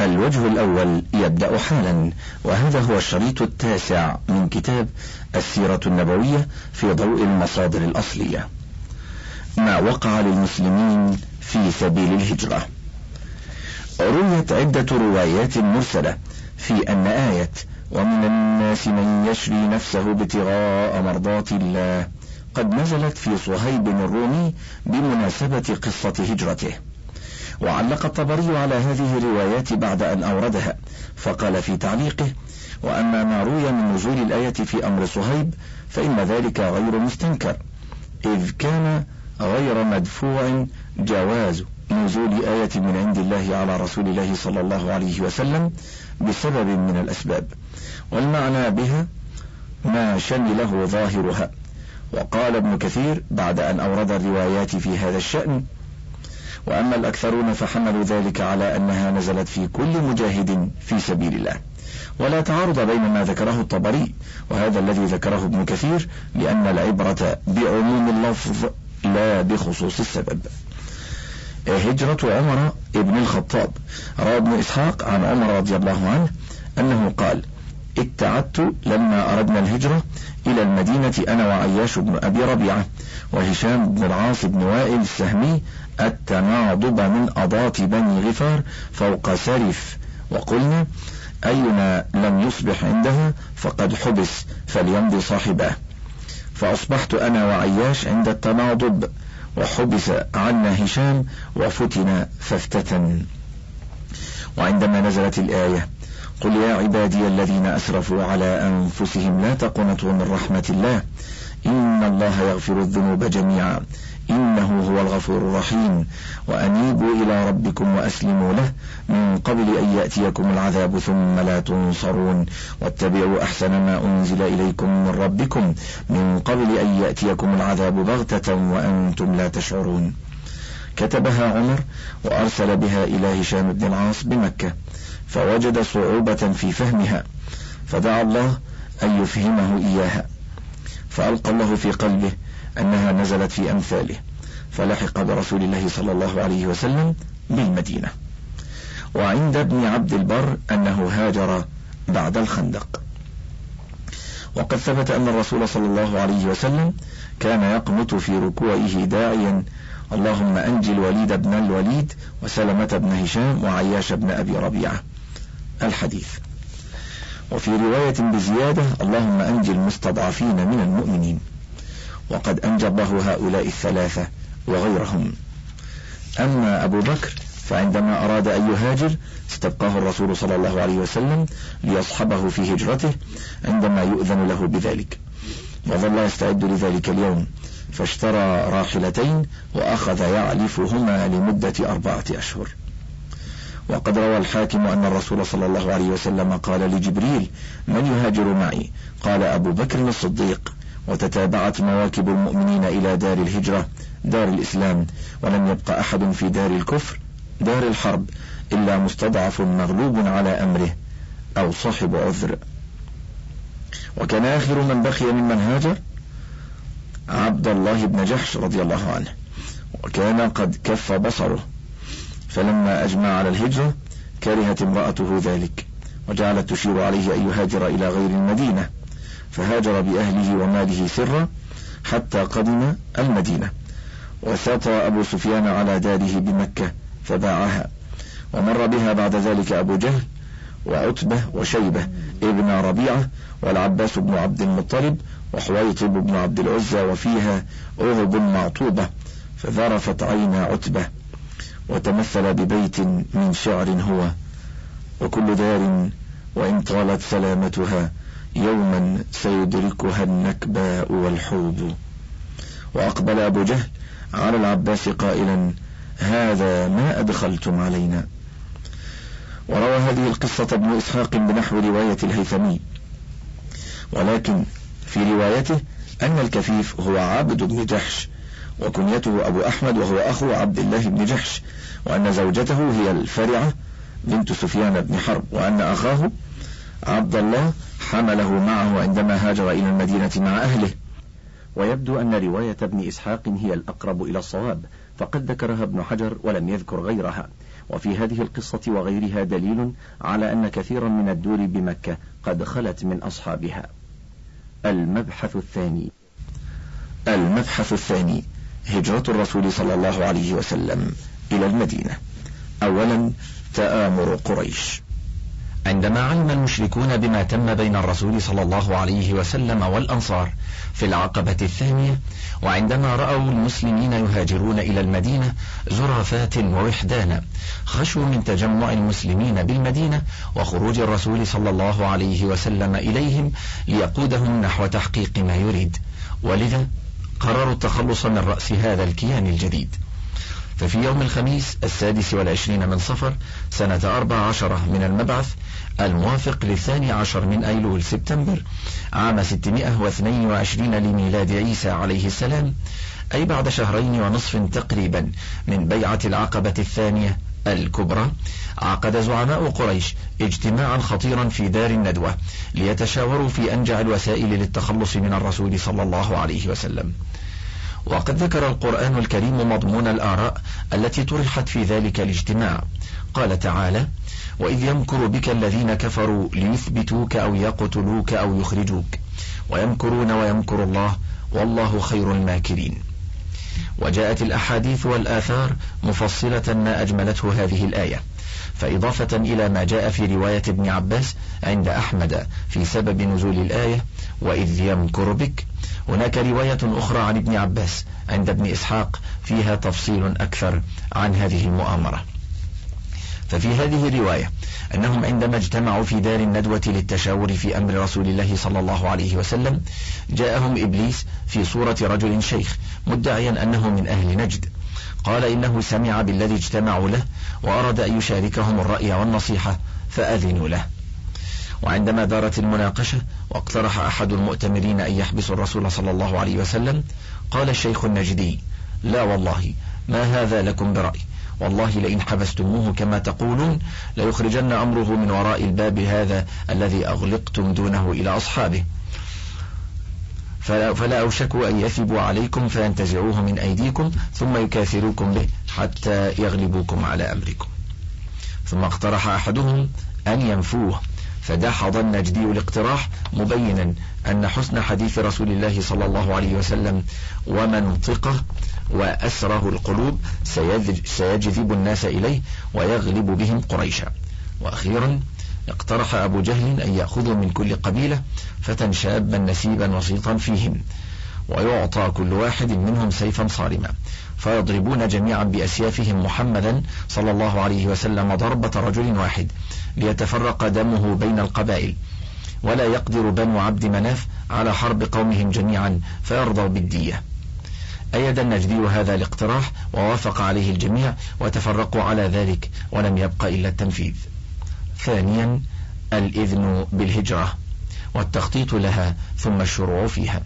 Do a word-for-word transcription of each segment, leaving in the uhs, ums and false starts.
الوجه الأول يبدأ حالا، وهذا هو الشريط التاسع من كتاب السيرة النبوية في ضوء المصادر الأصلية. ما وقع للمسلمين في سبيل الهجرة. رويت عدة روايات مرسلة في أن آية ومن الناس من يشري نفسه ابتغاء مرضات الله قد نزلت في صهيب الرومي بمناسبة قصة هجرته. وعلق الطبري على هذه الروايات بعد أن أوردها، فقال في تعليقه: وأما ما روي من نزول الآية في أمر صهيب فإن ذلك غير مستنكر، إذ كان غير مدفوع جواز نزول آية من عند الله على رسول الله صلى الله عليه وسلم بسبب من الأسباب، والمعنى بها ما شمله ظاهرها. وقال ابن كثير بعد أن أورد الروايات في هذا الشأن: وأما الأكثرون فحملوا ذلك على أنها نزلت في كل مجاهد في سبيل الله، ولا تعارض بين ما ذكره الطبري وهذا الذي ذكره ابن كثير، لأن العبرة بعموم اللفظ لا بخصوص السبب. هجرة عمر ابن الخطاب. روى ابن إسحاق عن عمر رضي الله عنه أنه قال: اتعدت لما أردنا الهجرة إلى المدينة أنا وعياش بن أبي ربيعة وهشام بن العاص بن وائل السهمي التناضب من أضاط بني غفار فوق سرف، وقلنا: أينا لم يصبح عندها فقد حبس فليمضي صاحبه. فأصبحت أنا وعياش عند التناضب، وحبس عنا هشام وفتن فافتتن. وعندما نزلت الآية: قل يا عبادي الذين أسرفوا على أنفسهم لا تقنطوا من رحمة الله إن الله يغفر الذنوب جميعا إنه هو الغفور الرحيم وأنيبوا إلى ربكم وأسلموا له من قبل أن يأتيكم العذاب ثم لا تنصرون واتبعوا أحسن ما أنزل إليكم من ربكم من قبل أن يأتيكم العذاب بغتة وأنتم لا تشعرون. كتبها عمر وأرسل بها إلى هشام بن العاص بمكة، فوجد صعوبة في فهمها، فدعا الله أن يفهمه إياها، فألقى الله في قلبه أنها نزلت في أمثاله، فلحق برسول الله صلى الله عليه وسلم بالمدينة. وعند ابن عبد البر أنه هاجر بعد الخندق. وقد ثبت أن الرسول صلى الله عليه وسلم كان يقنط في ركوعه داعيا: اللهم أنجي الوليد بن الوليد وسلمة بن هشام وعياش بن أبي ربيعة. الحديث. وفي رواية بزيادة: اللهم أنجي المستضعفين من المؤمنين. وقد أنجى الله هؤلاء الثلاثة وغيرهم. أما أبو بكر فعندما أراد أن يهاجر استبقاه الرسول صلى الله عليه وسلم ليصحبه في هجرته عندما يؤذن له بذلك، وظل يستعد لذلك اليوم، فاشترى راحلتين وأخذ يعلفهما لمدة أربعة أشهر. وقد روى الحاكم أن الرسول صلى الله عليه وسلم قال لجبريل: من يهاجر معي؟ قال أبو بكر الصديق. وتتابعت مواكب المؤمنين إلى دار الهجرة دار الإسلام، ولم يبق أحد في دار الكفر دار الحرب إلا مستضعف مغلوب على أمره أو صاحب عذر. وكان آخر من بقي ممن هاجر عبد الله بن جحش رضي الله عنه، وكان قد كف بصره، فلما أجمع على الهجرة كرهت امرأته ذلك وجعلت تشير عليه أن يهاجر إلى غير المدينة، فهاجر بأهله وماله سرا حتى قدم المدينة. وساط أبو سفيان على داره بمكة فباعها، ومر بها بعد ذلك أبو جهل وعتبة وشيبة ابن ربيعة والعباس بن عبد المطلب وحويطب بن عبد العزى، وفيها أهب معطوبة، فذرفت عين عتبة وتمثل ببيت من شعر هو: وكل دار وإن طالت سلامتها يوما سيدركها النكباء والحوض. وأقبل أبو جهل على العباس قائلا: هذا ما أدخلتم علينا. وروى هذه القصة ابن إسحاق بنحو رواية الهيثمي، ولكن في روايته أن الكفيف هو عبد بن جحش، وكنيته أبو أحمد وهو أخو عبد الله بن جحش، وأن زوجته هي الفرعة بنت سفيان بن حرب، وأن أخاه عبد الله حمله معه عندما هاجر إلى المدينة مع أهله. ويبدو أن رواية ابن إسحاق هي الأقرب إلى الصواب، فقد ذكرها ابن حجر ولم يذكر غيرها. وفي هذه القصة وغيرها دليل على أن كثيرا من الدور بمكة قد خلت من أصحابها. المبحث الثاني المبحث الثاني هجرة الرسول صلى الله عليه وسلم إلى المدينة. أولا، تآمر قريش. عندما علم المشركون بما تم بين الرسول صلى الله عليه وسلم والأنصار في العقبة الثانية، وعندما رأوا المسلمين يهاجرون إلى المدينة زرافات ووحدانا، خشوا من تجمع المسلمين بالمدينة وخروج الرسول صلى الله عليه وسلم إليهم ليقودهم نحو تحقيق ما يريد، ولذا قرروا التخلص من رأس هذا الكيان الجديد. ففي يوم الخميس السادس والعشرين من صفر سنة أربع عشرة من المبعث، الموافق للثاني عشر من أيلول سبتمبر عام ستمائة واثنين وعشرين لميلاد عيسى عليه السلام، أي بعد شهرين ونصف تقريبا من بيعة العقبة الثانية الكبرى، عقد زعماء قريش اجتماعا خطيرا في دار الندوة ليتشاوروا في أنجع الوسائل للتخلص من الرسول صلى الله عليه وسلم. وقد ذكر القرآن الكريم مضمون الآراء التي طرحت في ذلك الاجتماع. قال تعالى: وإذ يمكر بك الذين كفروا ليثبتوك أو يقتلوك أو يخرجوك ويمكرون ويمكر الله والله خير الماكرين. وجاءت الأحاديث والآثار مفصلة ما أجملته هذه الآية، فإضافة إلى ما جاء في رواية ابن عباس عند أحمد في سبب نزول الآية وإذ يمكر بك، هناك رواية أخرى عن ابن عباس عند ابن إسحاق فيها تفصيل أكثر عن هذه المؤامرة. ففي هذه الرواية أنهم عندما اجتمعوا في دار الندوة للتشاور في أمر رسول الله صلى الله عليه وسلم، جاءهم إبليس في صورة رجل شيخ مدعيا أنه من أهل نجد، قال إنه سمع بالذي اجتمعوا له وأراد أن يشاركهم الرأي والنصيحة فأذنوا له. وعندما دارت المناقشة واقترح أحد المؤتمرين أن يحبسوا الرسول صلى الله عليه وسلم، قال الشيخ النجدي: لا والله ما هذا لكم برأي، والله لئن حبستموه كما تقولون ليخرجن أمره من وراء الباب هذا الذي أغلقتم دونه إلى أصحابه، فلا, فلا أوشكوا أن يثبوا عليكم فينتزعوه من أيديكم ثم يكاثروكم به حتى يغلبوكم على أمركم. ثم اقترح أحدهم أن ينفوه، فدحض النجدي الاقتراح مبينا أن حسن حديث رسول الله صلى الله عليه وسلم ومنطقه وأسره القلوب سيجذب الناس إليه ويغلب بهم قريشا. وأخيرا اقترح أبو جهل أن يأخذوا من كل قبيلة فتى شابا نسيبا وسيطا فيهم، ويعطى كل واحد منهم سيفا صارما، فيضربون جميعا بأسيافهم محمدا صلى الله عليه وسلم ضربة رجل واحد ليتفرق دمه بين القبائل، ولا يقدر بنو عبد مناف على حرب قومهم جميعا فيرضوا بالدية. أيد النجدي هذا الاقتراح ووافق عليه الجميع وتفرقوا على ذلك ولم يبق إلا التنفيذ. ثانيا، الإذن بالهجرة والتخطيط لها ثم الشروع فيها.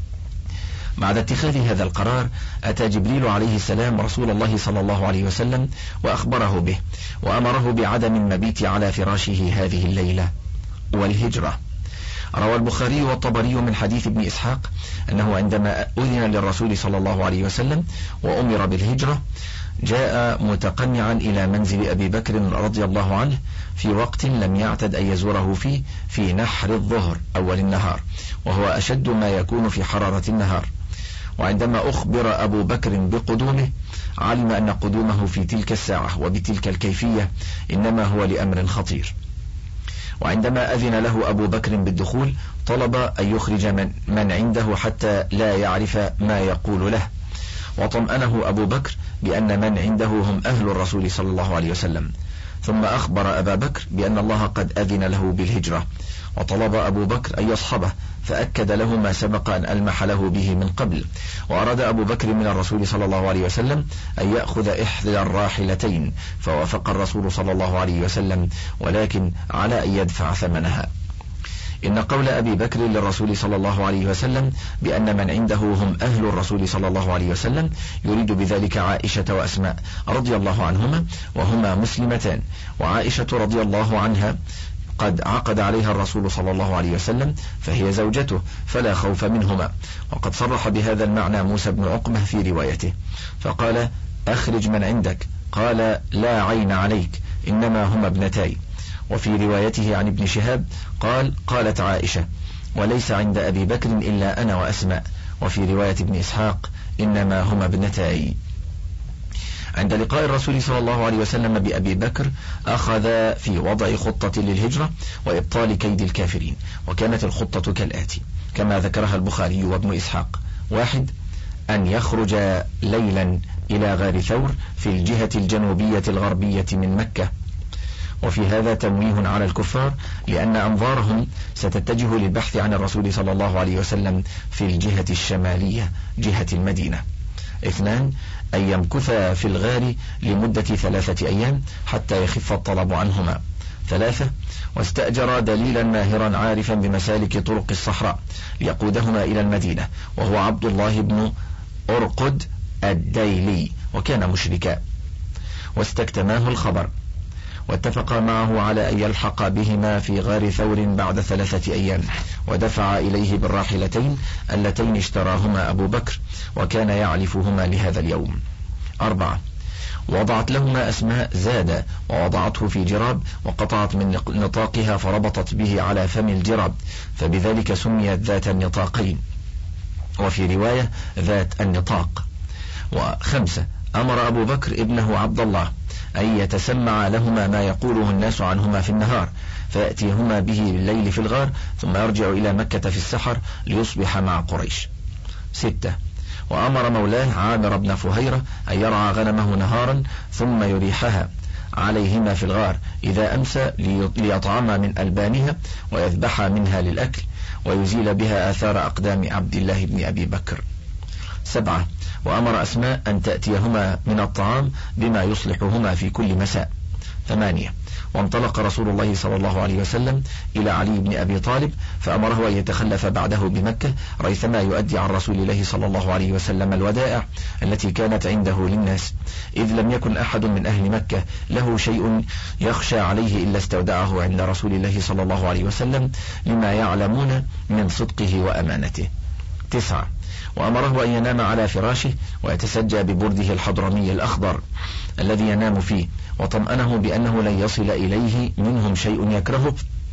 بعد اتخاذ هذا القرار أتى جبريل عليه السلام رسول الله صلى الله عليه وسلم وأخبره به وأمره بعدم المبيت على فراشه هذه الليلة والهجرة. روى البخاري والطبري من حديث ابن إسحاق أنه عندما أذن للرسول صلى الله عليه وسلم وأمر بالهجرة جاء متقنعا إلى منزل أبي بكر رضي الله عنه في وقت لم يعتد أن يزوره فيه في نحر الظهر أول النهار، وهو أشد ما يكون في حرارة النهار. وعندما أخبر أبو بكر بقدومه علم أن قدومه في تلك الساعة وبتلك الكيفية إنما هو لأمر خطير. وعندما أذن له أبو بكر بالدخول طلب أن يخرج من, من عنده حتى لا يعرف ما يقول له، وطمأنه أبو بكر بأن من عنده هم أهل الرسول صلى الله عليه وسلم، ثم أخبر أبا بكر بأن الله قد أذن له بالهجرة، وطلب أبو بكر أن يصحبه فأكد له ما سبق أن ألمح له به من قبل. وأراد أبو بكر من الرسول صلى الله عليه وسلم أن يأخذ إحدى الراحلتين، فوافق الرسول صلى الله عليه وسلم ولكن على أن يدفع ثمنها. إن قول أبي بكر للرسول صلى الله عليه وسلم بأن من عنده هم أهل الرسول صلى الله عليه وسلم يريد بذلك عائشة وأسماء رضي الله عنهما وهما مسلمتان، وعائشة رضي الله عنها قد عقد عليها الرسول صلى الله عليه وسلم فهي زوجته فلا خوف منهما. وقد صرح بهذا المعنى موسى بن عقبة في روايته فقال: أخرج من عندك قال لا عين عليك إنما هما ابنتاي. وفي روايته عن ابن شهاب قال قالت عائشة وليس عند أبي بكر إلا أنا وأسماء. وفي رواية ابن إسحاق إنما هما ابنتاي. عند لقاء الرسول صلى الله عليه وسلم بأبي بكر أخذ في وضع خطة للهجرة وإبطال كيد الكافرين، وكانت الخطة كالآتي كما ذكرها البخاري وابن إسحاق: واحد، أن يخرج ليلا إلى غار ثور في الجهة الجنوبية الغربية من مكة، وفي هذا تمويه على الكفار لأن أنظارهم ستتجه للبحث عن الرسول صلى الله عليه وسلم في الجهة الشمالية جهة المدينة. اثنان، أن يمكث في الغار لمدة ثلاثة أيام حتى يخف الطلب عنهما. ثلاثة، واستأجر دليلا ماهرا عارفا بمسالك طرق الصحراء ليقودهما إلى المدينة، وهو عبد الله بن أرقد الديلي، وكان مشركا، واستكتماه الخبر، واتفق معه على أن يلحق بهما في غار ثور بعد ثلاثة أيام، ودفع إليه بالراحلتين اللتين اشتراهما أبو بكر وكان يعلفهما لهذا اليوم. أربعة، وضعت لهما أسماء زاد ووضعته في جراب وقطعت من نطاقها فربطت به على فم الجراب، فبذلك سميت ذات النطاقين، وفي رواية ذات النطاق. وخمسة، أمر أبو بكر ابنه عبد الله أن يتسمع لهما ما يقوله الناس عنهما في النهار، فيأتيهما به بالليل في الغار ثم يرجع إلى مكة في السحر ليصبح مع قريش. ستة، وأمر مولاه عامر بن فهيرة أن يرعى غنمه نهارا ثم يريحها عليهما في الغار إذا أمسى ليطعما من ألبانها ويذبحا منها للأكل ويزيل بها آثار أقدام عبد الله بن أبي بكر. سبعة، وأمر أسماء أن تأتيهما من الطعام بما يصلحهما في كل مساء. ثمانية، وانطلق رسول الله صلى الله عليه وسلم إلى علي بن أبي طالب فأمره أن يتخلف بعده بمكة ريثما يؤدي عن رسول الله صلى الله عليه وسلم الودائع التي كانت عنده للناس، إذ لم يكن أحد من أهل مكة له شيء يخشى عليه إلا استودعه عند رسول الله صلى الله عليه وسلم لما يعلمون من صدقه وأمانته. تسعة، وأمره أن ينام على فراشه ويتسجى ببرده الحضرمي الأخضر الذي ينام فيه، وطمأنه بأنه لن يصل إليه منهم شيء يكرهه،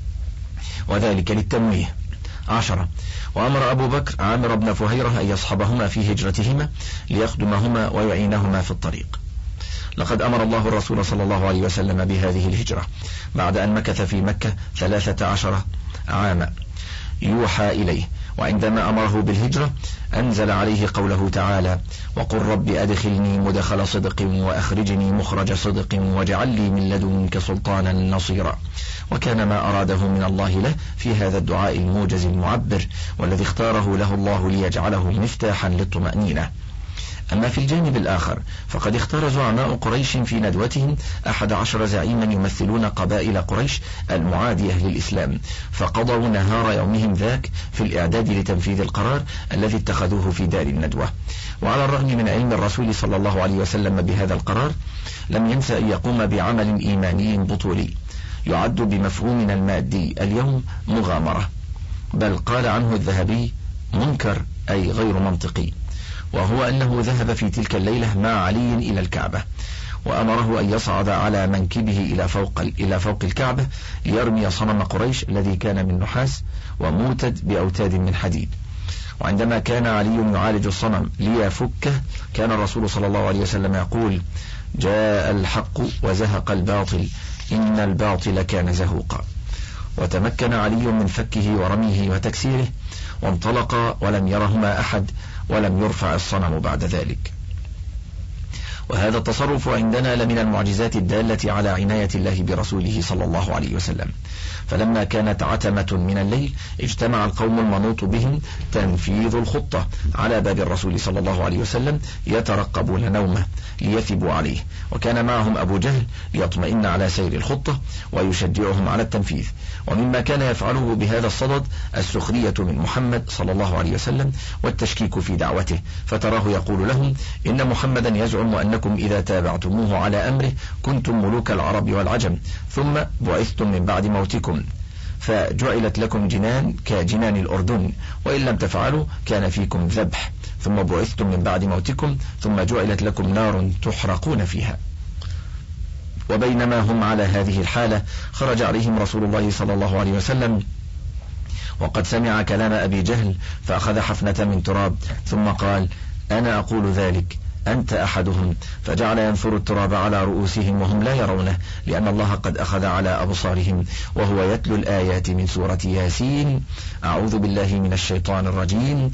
وذلك للتمويه. عشرة، وأمر أبو بكر عامر بن فهيرة أن يصحبهما في هجرتهما ليخدمهما ويعينهما في الطريق. لقد أمر الله الرسول صلى الله عليه وسلم بهذه الهجرة بعد أن مكث في مكة ثلاثة عشر عاما يوحى إليه، وعندما أمره بالهجرة أنزل عليه قوله تعالى: وقل رب أدخلني مدخل صدق وأخرجني مخرج صدق واجعل لي من لدنك سلطانا نصيرا. وكان ما أراده من الله له في هذا الدعاء الموجز المعبر والذي اختاره له الله ليجعله مفتاحا للطمأنينة. أما في الجانب الآخر فقد اختار زعماء قريش في ندوتهم أحد عشر زعيما يمثلون قبائل قريش المعادية للإسلام، فقضوا نهار يومهم ذاك في الإعداد لتنفيذ القرار الذي اتخذوه في دار الندوة. وعلى الرغم من علم الرسول صلى الله عليه وسلم بهذا القرار لم ينسى أن يقوم بعمل إيماني بطولي يعد بمفهومنا المادي اليوم مغامرة، بل قال عنه الذهبي منكر أي غير منطقي، وهو أنه ذهب في تلك الليلة مع علي إلى الكعبة وأمره أن يصعد على منكبه إلى فوق إلى فوق الكعبة ليرمي صنم قريش الذي كان من نحاس وموتد بأوتاد من حديد. وعندما كان علي يعالج الصنم ليفكه كان الرسول صلى الله عليه وسلم يقول: جاء الحق وزهق الباطل إن الباطل كان زهوقا. وتمكن علي من فكه ورميه وتكسيره وانطلق ولم يرهما أحد ولم يرفع الصنم بعد ذلك. وهذا التصرف عندنا لمن المعجزات الدالة على عناية الله برسوله صلى الله عليه وسلم. فلما كانت عتمة من الليل اجتمع القوم المنوط بهم تنفيذ الخطة على باب الرسول صلى الله عليه وسلم يترقبون نومه ليثبوا عليه، وكان معهم أبو جهل ليطمئن على سير الخطة ويشجعهم على التنفيذ. ومما كان يفعله بهذا الصدد السخرية من محمد صلى الله عليه وسلم والتشكيك في دعوته، فتراه يقول لهم: إن محمدا يزعم أنكم إذا تابعتموه على أمره كنتم ملوك العرب والعجم، ثم بعثتم من بعد موتكم فجعلت لكم جنان كجنان الأردن، وإن لم تفعلوا كان فيكم ذبح، ثم بعثتم من بعد موتكم ثم جعلت لكم نار تحرقون فيها. وبينما هم على هذه الحالة خرج عليهم رسول الله صلى الله عليه وسلم وقد سمع كلام أبي جهل، فأخذ حفنة من تراب ثم قال: أنا أقول ذلك، أنت أحدهم. فجعل ينثر التراب على رؤوسهم وهم لا يرونه، لأن الله قد أخذ على أبصارهم وهو يتلو الآيات من سورة ياسين: أعوذ بالله من الشيطان الرجيم،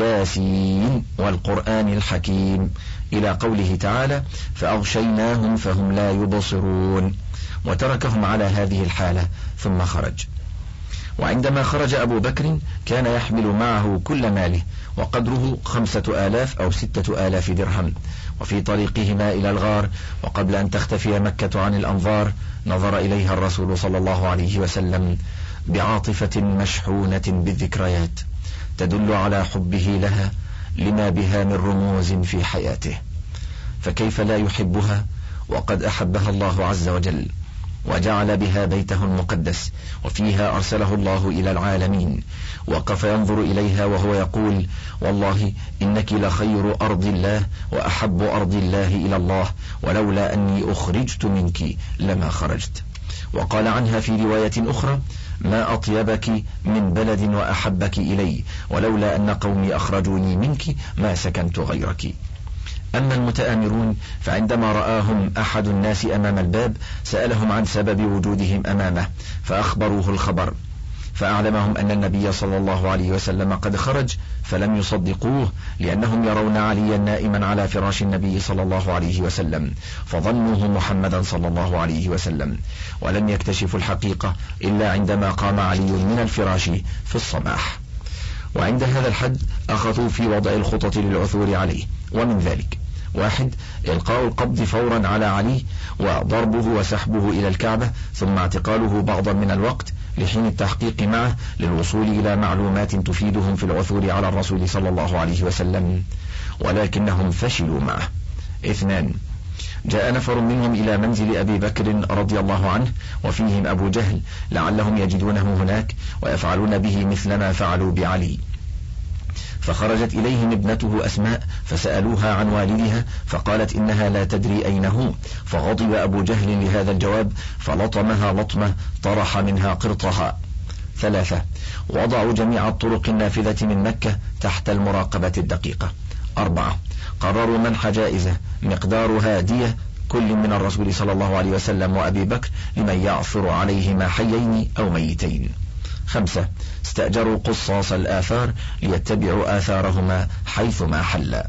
ياسين والقرآن الحكيم، إلى قوله تعالى: فأغشيناهم فهم لا يبصرون، وتركهم على هذه الحالة ثم خرج. وعندما خرج أبو بكر كان يحمل معه كل ماله، وقدره خمسة آلاف أو ستة آلاف درهم. وفي طريقهما إلى الغار وقبل أن تختفي مكة عن الأنظار نظر إليها الرسول صلى الله عليه وسلم بعاطفة مشحونة بالذكريات تدل على حبه لها لما بها من رموز في حياته، فكيف لا يحبها وقد أحبها الله عز وجل وجعل بها بيته المقدس، وفيها أرسله الله إلى العالمين. وقف ينظر إليها وهو يقول: والله إنك لخير أرض الله وأحب أرض الله إلى الله، ولولا أني أخرجت منك لما خرجت. وقال عنها في رواية أخرى: ما أطيبك من بلد وأحبك إلي، ولولا أن قومي أخرجوني منك ما سكنت غيرك. أما المتآمرون فعندما رآهم أحد الناس أمام الباب سألهم عن سبب وجودهم أمامه، فأخبروه الخبر، فأعلمهم أن النبي صلى الله عليه وسلم قد خرج، فلم يصدقوه لأنهم يرون عليا نائما على فراش النبي صلى الله عليه وسلم، فظنوه محمدا صلى الله عليه وسلم، ولم يكتشفوا الحقيقة إلا عندما قام علي من الفراش في الصباح. وعند هذا الحد أخذوا في وضع الخطط للعثور عليه، ومن ذلك: واحد، إلقاء القبض فورا على علي وضربه وسحبه إلى الكعبة، ثم اعتقاله بعضا من الوقت لحين التحقيق معه للوصول إلى معلومات تفيدهم في العثور على الرسول صلى الله عليه وسلم، ولكنهم فشلوا معه. اثنان، جاء نفر منهم إلى منزل أبي بكر رضي الله عنه وفيهم أبو جهل لعلهم يجدونه هناك ويفعلون به مثل ما فعلوا بعلي، فخرجت إليهم ابنته أسماء فسألوها عن والدها فقالت إنها لا تدري أين هو، فغضب أبو جهل لهذا الجواب فلطمها لطمة طرح منها قرطها. ثلاثة، وضعوا جميع الطرق النافذة من مكة تحت المراقبة الدقيقة. أربعة، قرروا منح جائزة مقدارها دية كل من الرسول صلى الله عليه وسلم وأبي بكر لمن يعثر عليهما حيين أو ميتين. خمسة، استأجروا قصاص الآثار ليتبعوا آثارهما حيثما حلا.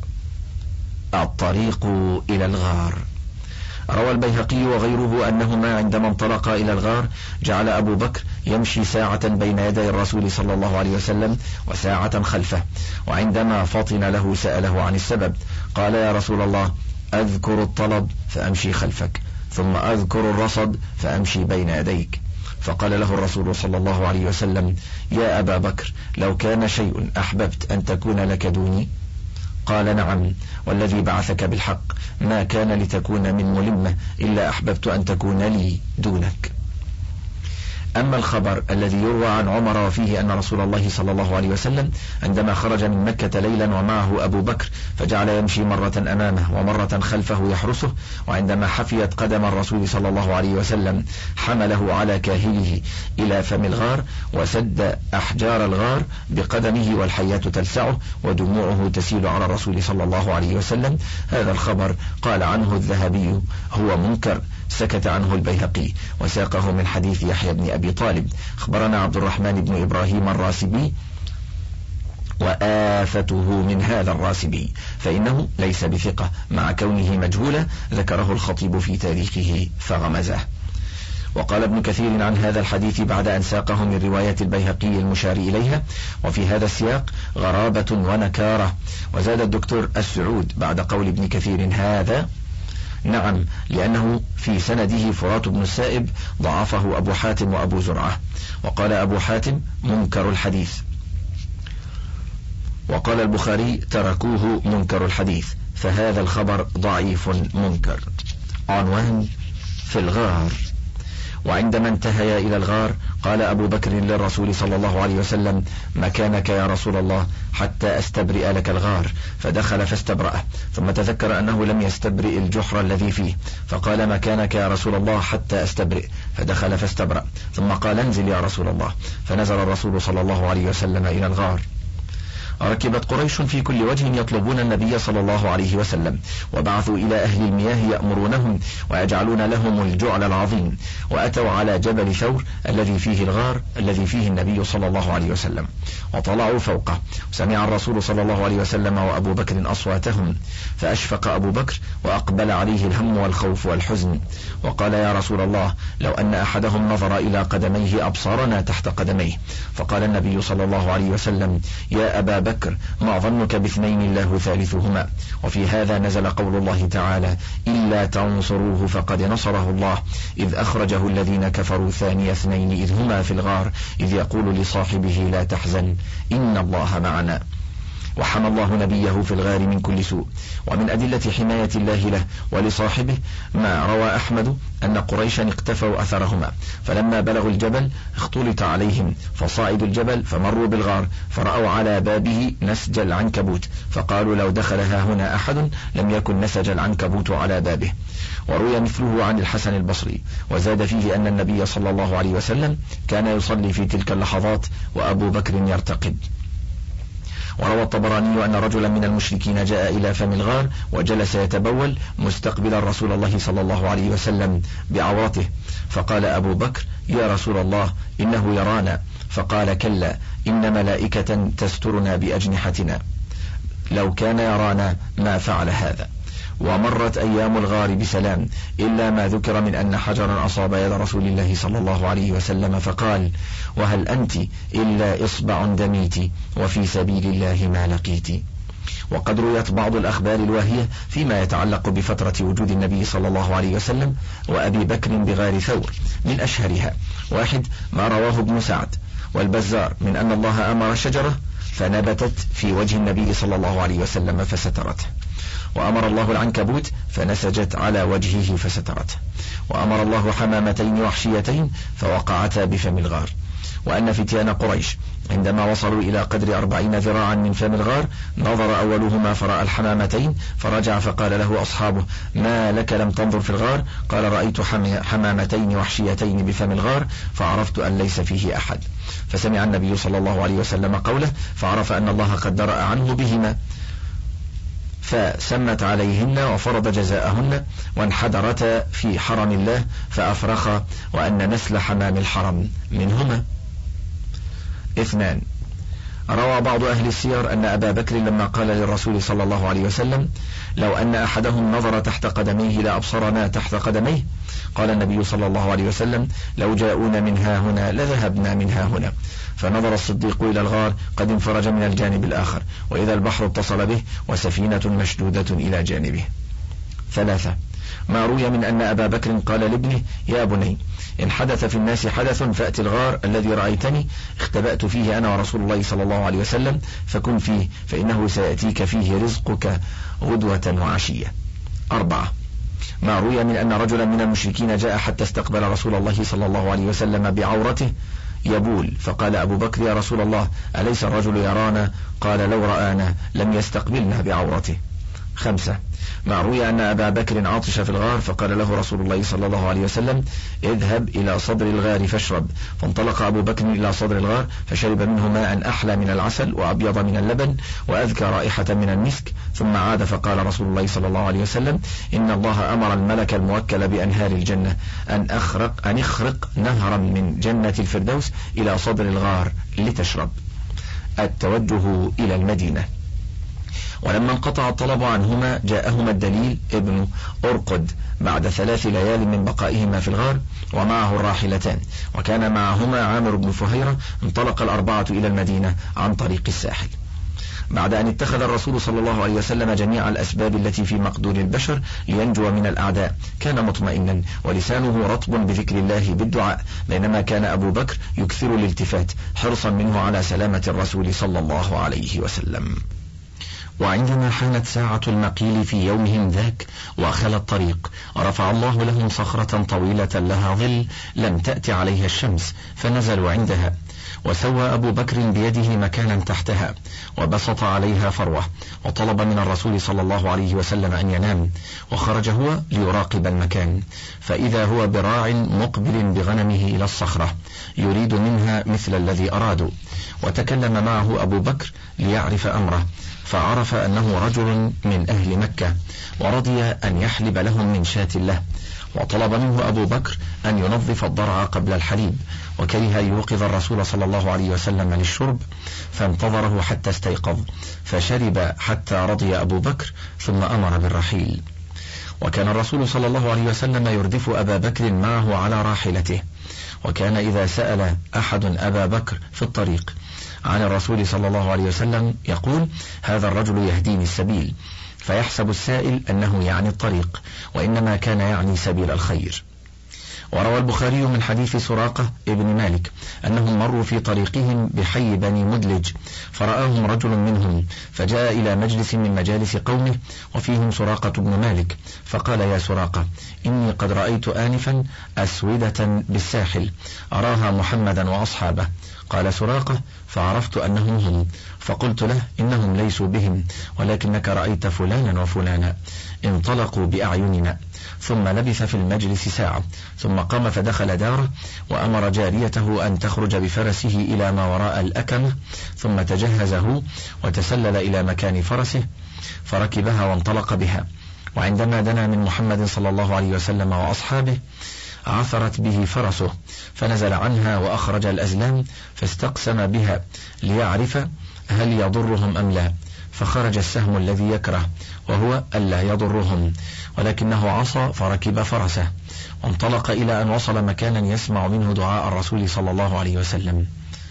الطريق إلى الغار. روى البيهقي وغيره أنهما عندما انطلقا إلى الغار جعل أبو بكر يمشي ساعة بين يدي الرسول صلى الله عليه وسلم وساعة خلفه، وعندما فطن له سأله عن السبب، قال: يا رسول الله، أذكر الطلب فأمشي خلفك، ثم أذكر الرصد فأمشي بين يديك. فقال له الرسول صلى الله عليه وسلم: يا أبا بكر، لو كان شيء أحببت أن تكون لك دوني؟ قال: نعم، والذي بعثك بالحق ما كان لتكون من ملمة إلا أحببت أن تكون لي دونك. أما الخبر الذي يروى عن عمر وفيه أن رسول الله صلى الله عليه وسلم عندما خرج من مكة ليلا ومعه أبو بكر فجعل يمشي مرة أمامه ومرة خلفه يحرسه، وعندما حفيت قدم الرسول صلى الله عليه وسلم حمله على كاهله إلى فم الغار وسد أحجار الغار بقدمه والحياة تلسعه ودموعه تسيل على الرسول صلى الله عليه وسلم. هذا الخبر قال عنه الذهبي هو منكر، سكت عنه البيهقي وساقه من حديث يحيى بن أبي طالب. أخبرنا عبد الرحمن بن إبراهيم الراسبي، وآفته من هذا الراسبي فإنه ليس بثقة مع كونه مجهولا، ذكره الخطيب في تاريخه فغمزه. وقال ابن كثير عن هذا الحديث بعد أن ساقه من رواية البيهقي المشار إليها: وفي هذا السياق غرابة ونكارة. وزاد الدكتور السعود بعد قول ابن كثير هذا: نعم، لأنه في سنده فرات بن السائب ضعفه أبو حاتم وأبو زرعة. وقال أبو حاتم منكر الحديث، وقال البخاري تركوه منكر الحديث، فهذا الخبر ضعيف منكر. عنوان: في الغار. وعندما انتهيا إلى الغار قال أبو بكر للرسول صلى الله عليه وسلم: مكانك يا رسول الله حتى أستبرئ لك الغار، فدخل فاستبرأه، ثم تذكر أنه لم يستبرئ الجحر الذي فيه فقال: مكانك يا رسول الله حتى أستبرئ، فدخل فاستبرأ، ثم قال: انزل يا رسول الله، فنزل الرسول صلى الله عليه وسلم إلى الغار. ركبت قريش في كل وجه يطلبون النبي صلى الله عليه وسلم، وبعثوا إلى أهل المياه يأمرونهم ويجعلون لهم الجعل العظيم، وأتوا على جبل ثور الذي فيه الغار الذي فيه النبي صلى الله عليه وسلم، وطلعوا فوقه، وسمع الرسول صلى الله عليه وسلم وأبو بكر أصواتهم، فأشفق أبو بكر وأقبل عليه الهم والخوف والحزن، وقال: يا رسول الله، لو أن أحدهم نظر إلى قدميه أبصارنا تحت قدميه. فقال النبي صلى الله عليه وسلم: يا أبا بكر، ما ظنك باثنين الله ثالثهما؟ وفي هذا نزل قول الله تعالى: إلا تنصروه فقد نصره الله إذ أخرجه الذين كفروا ثاني اثنين إذ هما في الغار إذ يقول لصاحبه لا تحزن إن الله معنا. وحمى الله نبيه في الغار من كل سوء. ومن أدلة حماية الله له ولصاحبه ما روى أحمد أن قريشا اقتفوا أثرهما، فلما بلغوا الجبل اختلط عليهم فصعدوا الجبل فمروا بالغار فرأوا على بابه نسج العنكبوت، فقالوا: لو دخل ها هنا أحد لم يكن نسج العنكبوت على بابه. وروي مثله عن الحسن البصري، وزاد فيه أن النبي صلى الله عليه وسلم كان يصلي في تلك اللحظات وأبو بكر يرتقب. وروى الطبراني أن رجلا من المشركين جاء إلى فم الغار وجلس يتبول مستقبلا رسول الله صلى الله عليه وسلم بعورته، فقال أبو بكر: يا رسول الله، إنه يرانا. فقال: كلا، إن ملائكة تسترنا بأجنحتنا، لو كان يرانا ما فعل هذا. ومرت أيام الغار بسلام إلا ما ذكر من أن حجرا أصاب يد رسول الله صلى الله عليه وسلم فقال: وهل أنت إلا إصبع دميت وفي سبيل الله ما لقيت. وقد رويت بعض الأخبار الواهية فيما يتعلق بفترة وجود النبي صلى الله عليه وسلم وأبي بكر بغار ثور، من أشهرها: واحد، ما رواه ابن سعد والبزار من أن الله أمر شجرة فنبتت في وجه النبي صلى الله عليه وسلم فسترته، وأمر الله العنكبوت فنسجت على وجهه فسترته، وأمر الله حمامتين وحشيتين فوقعتا بفم الغار. وأن فتيان قريش عندما وصلوا إلى قدر أربعين ذراعا من فم الغار نظر أولهما فرأى الحمامتين، فرجع فقال له أصحابه: ما لك لم تنظر في الغار؟ قال: رأيت حمامتين وحشيتين بفم الغار فعرفت أن ليس فيه أحد. فسمع النبي صلى الله عليه وسلم قوله فعرف أن الله قد درأ عنه بهما، فسمت عليهن وفرض جزاءهن، وانحدرتا في حرم الله فأفرخا، وأن نسل حمام الحرم منهما. اثنان، روى بعض أهل السير أن أبا بكر لما قال للرسول صلى الله عليه وسلم: لو أن أحدهم نظر تحت قدميه لأبصرنا تحت قدميه، قال النبي صلى الله عليه وسلم: لو جاءونا من ها هنا لذهبنا من ها هنا. فنظر الصديق إلى الغار قد انفرج من الجانب الآخر، وإذا البحر اتصل به وسفينة مشدودة إلى جانبه. ثلاثة، ما روي من أن أبا بكر قال لابنه: يا بني، إن حدث في الناس حدث فأتي الغار الذي رأيتني اختبأت فيه أنا ورسول الله صلى الله عليه وسلم فكن فيه، فإنه سيأتيك فيه رزقك غدوة وعشية. أربعة، ما روي من أن رجلا من المشركين جاء حتى استقبل رسول الله صلى الله عليه وسلم بعورته يبول، فقال أبو بكر: يا رسول الله، أليس الرجل يرانا؟ قال: لو رآنا لم يستقبلنا بعورته. خمسة، ما روي أن أبا بكر عطش في الغار فقال له رسول الله صلى الله عليه وسلم: اذهب إلى صدر الغار فاشرب. فانطلق أبو بكر إلى صدر الغار فشرب منه ماء أحلى من العسل وأبيض من اللبن وأذكى رائحة من المسك، ثم عاد فقال رسول الله صلى الله عليه وسلم: إن الله أمر الملك الموكل بأنهار الجنة أن أخرق أن يخرق نهرا من جنة الفردوس إلى صدر الغار لتشرب. التوجه إلى المدينة. ولما انقطع الطلب عنهما جاءهما الدليل ابن أرقد بعد ثلاث ليال من بقائهما في الغار ومعه الراحلتان، وكان معهما عامر بن فهيرة. انطلق الأربعة إلى المدينة عن طريق الساحل. بعد أن اتخذ الرسول صلى الله عليه وسلم جميع الأسباب التي في مقدور البشر لينجو من الأعداء كان مطمئنا ولسانه رطب بذكر الله بالدعاء، بينما كان أبو بكر يكثر الالتفات حرصا منه على سلامة الرسول صلى الله عليه وسلم. وعندما حانت ساعة المقيل في يومهم ذاك وخلى الطريق، رفع الله لهم صخرة طويلة لها ظل لم تأت عليها الشمس، فنزلوا عندها، وسوى أبو بكر بيده مكانا تحتها وبسط عليها فروة، وطلب من الرسول صلى الله عليه وسلم أن ينام، وخرج هو ليراقب المكان، فإذا هو براع مقبل بغنمه إلى الصخرة يريد منها مثل الذي أرادوا، وتكلم معه أبو بكر ليعرف أمره، فعرف أنه رجل من أهل مكة، ورضي أن يحلب لهم من شاة له، وطلب منه أبو بكر أن ينظف الضرع قبل الحليب، وكره أن يوقظ الرسول صلى الله عليه وسلم للشرب، فانتظره حتى استيقظ، فشرب حتى رضي أبو بكر ثم أمر بالرحيل. وكان الرسول صلى الله عليه وسلم يردف أبا بكر معه على راحلته، وكان إذا سأل أحد أبا بكر في الطريق عن الرسول صلى الله عليه وسلم يقول: هذا الرجل يهديني السبيل، فيحسب السائل أنه يعني الطريق، وإنما كان يعني سبيل الخير. وروى البخاري من حديث سراقة ابن مالك أنهم مروا في طريقهم بحي بني مدلج، فرآهم رجل منهم فجاء إلى مجلس من مجالس قومه وفيهم سراقة بن مالك، فقال: يا سراقة، إني قد رأيت آنفا أسودة بالساحل أراها محمدا وأصحابه. قال سراقة: فعرفت أنهم هم، فقلت له: إنهم ليسوا بهم، ولكنك رأيت فلانا وفلانا، انطلقوا بأعيننا. ثم لبث في المجلس ساعة، ثم قام فدخل داره، وأمر جاريته أن تخرج بفرسه إلى ما وراء الأكمة، ثم تجهزه وتسلل إلى مكان فرسه فركبها وانطلق بها. وعندما دنا من محمد صلى الله عليه وسلم وأصحابه عثرت به فرسه، فنزل عنها وأخرج الأزلام فاستقسم بها ليعرف هل يضرهم أم لا، فخرج السهم الذي يكره وهو ألا يضرهم، ولكنه عصى فركب فرسه وانطلق إلى أن وصل مكانا يسمع منه دعاء الرسول صلى الله عليه وسلم،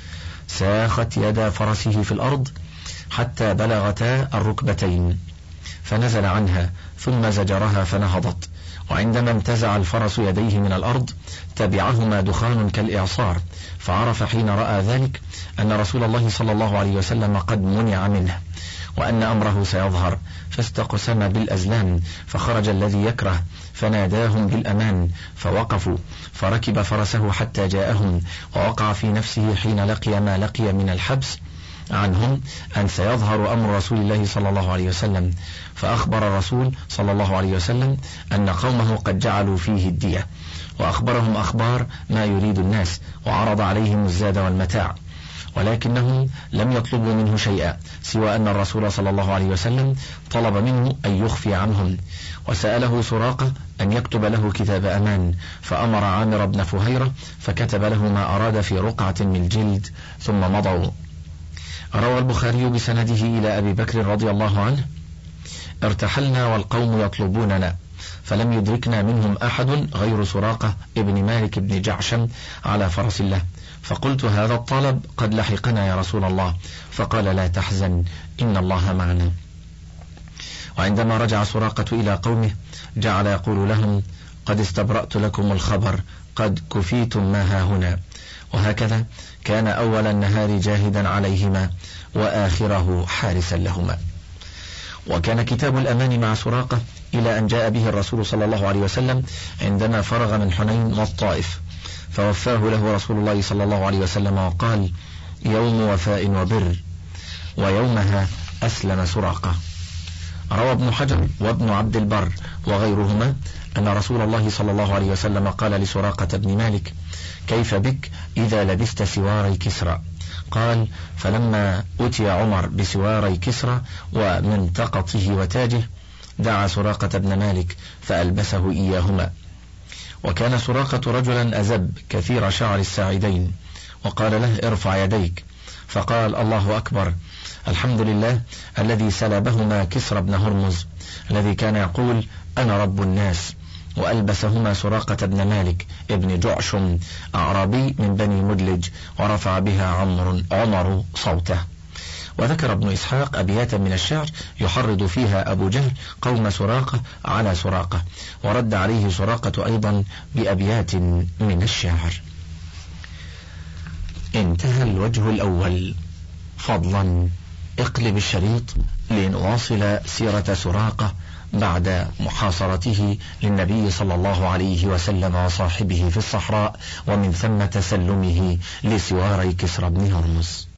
ساخت يدا فرسه في الأرض حتى بلغتا الركبتين، فنزل عنها ثم زجرها فنهضت، وعندما انتزع الفرس يديه من الأرض تبعهما دخان كالإعصار، فعرف حين رأى ذلك أن رسول الله صلى الله عليه وسلم قد منع منه وأن أمره سيظهر، فاستقسم بالأزلام، فخرج الذي يكره فناداهم بالأمان، فوقفوا، فركب فرسه حتى جاءهم، ووقع في نفسه حين لقي ما لقي من الحبس عنهم أن سيظهر أمر رسول الله صلى الله عليه وسلم، فأخبر الرسول صلى الله عليه وسلم أن قومه قد جعلوا فيه الدية، وأخبرهم أخبار ما يريد الناس، وعرض عليهم الزاد والمتاع، ولكنهم لم يطلبوا منه شيئا سوى أن الرسول صلى الله عليه وسلم طلب منه أن يخفي عنهم، وسأله سراقة أن يكتب له كتاب أمان، فأمر عامر بن فهيرة فكتب له ما أراد في رقعة من الجلد ثم مضوا. روى البخاري بسنده إلى أبي بكر رضي الله عنه: ارتحلنا والقوم يطلبوننا، فلم يدركنا منهم أحد غير سراقة ابن مالك بن جعشم على فرس الله، فقلت: هذا الطلب قد لحقنا يا رسول الله، فقال: لا تحزن، إن الله معنا. وعندما رجع سراقة إلى قومه جعل يقول لهم: قد استبرأت لكم الخبر، قد كفيتم ما ها هنا. وهكذا كان أول النهار جاهدا عليهما وآخره حارسا لهما. وكان كتاب الأمان مع سراقة إلى أن جاء به الرسول صلى الله عليه وسلم عندما فرغ من حنين والطائف، فوفاه له رسول الله صلى الله عليه وسلم وقال: يوم وفاء وبر، ويومها أسلم سراقة. روى ابن حجر وابن عبد البر وغيرهما أن رسول الله صلى الله عليه وسلم قال لسراقة بن مالك: كيف بك إذا لبست سواري كسرى؟ قال: فلما أتي عمر بسواري كسرى ومنتقطه وتاجه دعا سراقة بن مالك فألبسه إياهما. وكان سراقة رجلا أزب كثير شعر الساعدين، وقال له: ارفع يديك، فقال: الله أكبر، الحمد لله الذي سلبهما كسرى بن هرمز الذي كان يقول: أنا رب الناس، وألبسهما سراقة بن مالك ابن جعشم أعرابي من بني مدلج، ورفع بها عمر, عمر صوته. وذكر ابن إسحاق أبياتا من الشعر يحرض فيها أبو جهل قوم سراقة على سراقة، ورد عليه سراقة أيضا بأبيات من الشعر. انتهى الوجه الأول. فضلا اقلب الشريط لنواصل سيرة سراقة بعد محاصرته للنبي صلى الله عليه وسلم وصاحبه في الصحراء، ومن ثم تسلمه لسواري كسرى بن هرمز.